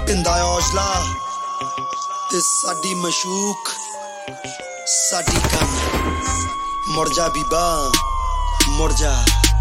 ਢਿੰਦਾ ਔਜਲਾ ਤੇ ਸਾਡੀ ਮਸ਼ੂਕ ਸਾਡੀ ਕੰਨ ਮੁੜ ਜਾ ਬੀਬਾ ਮੁੜ ਜਾ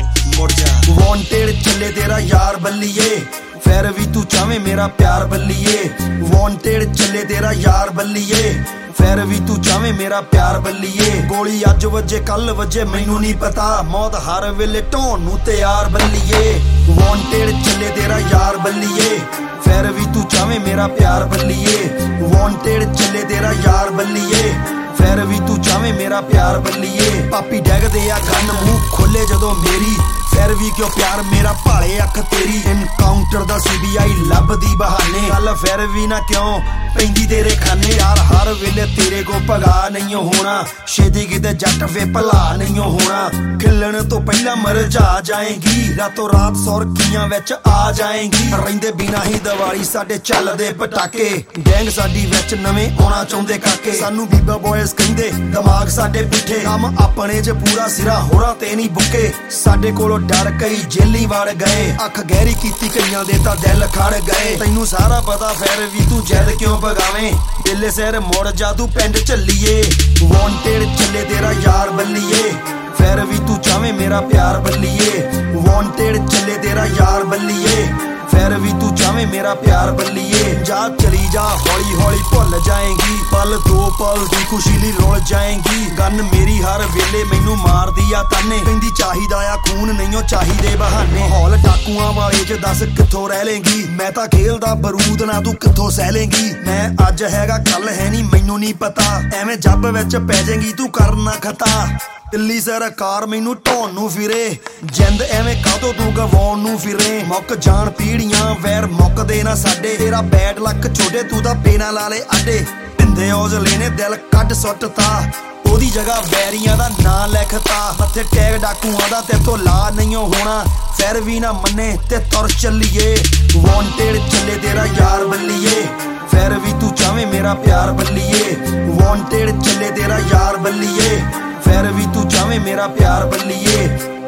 ਵਾਂਟਡ ਚੱਲੇ ਤੇਰਾ ਯਾਰ ਬੱਲੀਏ ਫਿਰ ਵੀ ਤੂੰ ਚਾਵੇਂ ਮੇਰਾ ਪਿਆਰ ਬੱਲੀਏ ਵਾਂਟਡ ਚੱਲੇ ਤੇਰਾ ਯਾਰ ਬੱਲੀਏ ਫਿਰ ਵੀ ਤੂੰ ਚਾਵੇਂ ਮੇਰਾ ਪਿਆਰ ਬੱਲੀਏ ਗੋਲੀ ਅੱਜ ਵੱਜੇ ਕੱਲ ਵੱਜੇ ਮੈਨੂੰ ਨਹੀਂ ਪਤਾ ਮੌਤ ਹਰ ਵੇਲੇ ਢਾਉਣ ਨੂੰ ਤਿਆਰ ਬੱਲੀਏ ਵਾਂਟਡ ਚੱਲੇ ਤੇਰਾ ਯਾਰ ਬੱਲੀਏ ਫਿਰ ਵੀ ਤੂੰ ਚਾਵੇਂ ਮੇਰਾ ਪਿਆਰ ਬੱਲੀਏ ਵਾਂਟਡ ਚੱਲੇ ਤੇਰਾ ਯਾਰ ਬੱਲੀਏ ਫਿਰ ਵੀ ਤੂੰ ਚਾਵੇਂ ਮੇਰਾ ਪਿਆਰ ਬੱਲੀਏ ਪਾਪੀ ਡੈਗਦੇ ਆ ਕੰਨ ਮੂੰਹ ਖੋਲੇ ਜਦੋਂ ਮੇਰੀ ਫਿਰ ਵੀ ਕਿਉਂ ਪਿਆਰ ਮੇਰਾ ਭਾਲੇ ਅੱਖ ਤੇਰੀ ਇਨਕਾਊਂਟਰ ਦਾ CBI ਲੱਭਦੀ ਬਹਾਨੇ ਗੱਲ ਫਿਰ ਵੀ ਨਾ ਕਿਉਂ ਪੈਂਦੀ ਤੇਰੇ ਖਾਨੇ ਯਾਰ ਹਰ ਵੇਲੇ ਤੇਰੇ ਕੋ ਭਗਾ ਨਹੀਂ ਹੋਣਾ ਛੇਤੀ ਕਿਤੇ ਜੱਟ ਵੇ ਭਲਾ ਨਹੀਂ ਹੋਣਾ ਖਿਲਣ ਤੋਂ ਪਹਿਲਾਂ ਮਰਜਾ ਜਾਏਗੀ ਰਾਤੋਂ ਰਾਤ ਸੁਰਖੀਆਂ ਵਿੱਚ ਆ ਜਾਏਗੀ ਰਹਿੰਦੇ ਬਿਨਾ ਹੀ ਦੀਵਾਲੀ ਸਾਡੇ ਚੱਲਦੇ ਪਟਾਕੇ ਗੈਂਗ ਸਾਡੀ ਵਿੱਚ ਨਵੇਂ ਆਉਣਾ ਚਾਹੁੰਦੇ ਕਾਕੇ ਸਾਨੂੰ ਬੀਬਾ ਬॉयਜ਼ ਕਹਿੰਦੇ ਦਿਮਾਗ ਸਾਡੇ ਪੁੱਠੇ ਕੰਮ ਆਪਣੇ 'ਚ ਪੂਰਾ ਸਿਰਾ ਹੋਰਾਂ ਤੇ ਨਹੀਂ ਬੁੱਕੇ ਸਾਡੇ ਕੋਲੋਂ ਡਰ ਕਈ ਜੇਲੀ ਵੜ ਗਏ ਅੱਖ ਗਹਿਰੀ ਕੀਤੀ ਕਈਆਂ ਦੇ ਤਾਂ ਦਿਲ ਖੜ ਗਏ ਤੈਨੂੰ ਸਾਰਾ ਪਤਾ ਫਿਰ ਵੀ ਤੂੰ ਜਿੱਦ ਕਿਉਂ ਭਗਾਵੇਂ ਵੇਲੇ ਸਿਰ ਮੁੜ ਜਾ ਤੂੰ ਪਿੰਡ ਚੱਲੀਏ ਵਾਂਟਡ ਚੱਲੇ ਤੇਰਾ ਯਾਰ ਬੱਲੀਏ ਫਿਰ ਵੀ ਤੂੰ ਚਾਵੇਂ ਮੇਰਾ ਪਿਆਰ ਬੱਲੀਏ ਵਾਂਟਡ ਚੱਲੇ ਤੇਰਾ ਯਾਰ ਬੱਲੀਏ ਫਿਰ ਵੀ ਤੂੰ ਚਾਵੇਂ ਮੇਰਾ ਪਿਆਰ ਬੱਲੀਏ ਜਾ ਚਲੀ ਜਾ ਹੌਲੀ ਹੌਲੀ ਭੁੱਲ ਜਾਏਗੀ ਪਲ ਦੋ ਪਲ ਦੀ ਖੁਸ਼ੀ ਲਈ ਰੁੱਲ ਜਾਏਗੀ ਗਨ ਮੇਰੀ ਹਰ ਵੇਲੇ ਮੈਨੂੰ ਮਾਰਦੀ ਆ ਤਾਨੇ ਕਹਿੰਦੀ ਚਾਹੀਦਾ ਆ ਖੂਨ ਨਹੀਂਓ ਚਾਹੀਦੇ ਬਹਾਨੇ ਮਾਹੌਲ ਡਾਕੂਆਂ ਵਾਲੇ 'ਚ ਦੱਸ ਕਿੱਥੋਂ ਰਹਿ ਲੇਂਗੀ ਮੈਂ ਤਾਂ ਖੇਲਦਾ ਬਰੂਦ ਨਾ ਤੂੰ ਕਿੱਥੋਂ ਸਹਿ ਲੇਂਗੀ ਮੈਂ ਅੱਜ ਹੈਗਾ ਕੱਲ ਹੈ ਨਹੀਂ ਮੈਨੂੰ ਨਹੀਂ ਪਤਾ ਐਵੇਂ ਜੱਬ ਵਿੱਚ ਪੈ ਜਾਏਗੀ ਤੂੰ ਕਰਨਾ ਖਤਾ ਦਿੱਲੀ ਸਰਕਾਰ ਮੈਨੂੰ ਢਾਉਣ ਨੂੰ ਫਿਰੇ ਜਿੰਦ ਐਵੇਂ ਕਾਹਤੋਂ ਤੂੰ ਗਵਾਉਣ ਨੂੰ ਫਿਰੇ ਮੁੱਕ ਜਾਣ ਪੀੜੀਆਂ ਵੈਰ ਮੁੱਕਦੇ ਨਾ ਸਾਡੇ ਤੇਰਾ ਬੈਡ ਲੱਕ ਛੋਟੇ ਤੂੰ ਤਾਂ ਪੇਨਾ ਲਾ ਲੇ ਆਡੇ ਢਿੰਦੇ ਔਜਲੇ ਨੇ ਦਿਲ ਕੱਢ ਸੁੱਟਤਾ ਉਹਦੀ ਜਗ੍ਹਾ ਵੈਰੀਆਂ ਦਾ ਨਾਂ ਲਿਖਤਾ ਮੱਥੇ ਟੈਗ ਡਾਕੂਆਂ ਦਾ ਤੇਤੋਂ ਲਾ ਨਹੀਂ ਹੋਣਾ ਫਿਰ ਵੀ ਨਾ ਮੰਨੇ ਤੇ ਤੁਰ ਚੱਲੀਏ ਵਾਂਟਡ ਚੱਲੇ ਤੇਰਾ ਯਾਰ ਬੱਲੀਏ ਫਿਰ ਵੀ ਤੂੰ ਚਾਵੇਂ ਮੇਰਾ ਪਿਆਰ ਬੱਲੀਏ ਵਾਂਟਡ ਚੱਲੇ ਤੇਰਾ ਯਾਰ ਬੱਲੀਏ ਫਿਰ ਵੀ ਤੂੰ ਚਾਵੇਂ ਮੇਰਾ ਪਿਆਰ ਬੱਲੀਏ